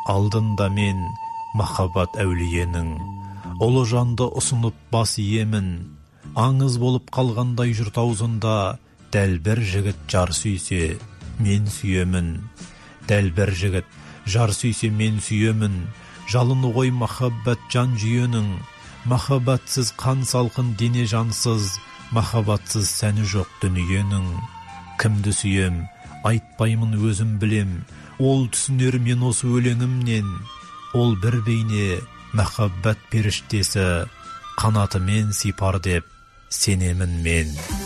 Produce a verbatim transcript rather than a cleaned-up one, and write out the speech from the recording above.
алдында мен махаббат әулиенің, ұлы жанды ұсынып бас иемін. Аңыз болып қалғандай жұрт аузында, дәл бір жігіт жар сүйсе, мен сүйемін. Дәл бір жігіт жар сүйсе, мен сүйемін. Жалыны ғой махаббат жан жүйенің, махаббатсыз қан салқын дене жансыз, махаббатсыз сәні жоқ дүниенің. Кімді сүйем, айтпаймын өзім білем, ол түсінер мен осы өлеңімнен. Ол бір бейне махаббат періштесі, қанатымен сипар деп сенемін мен.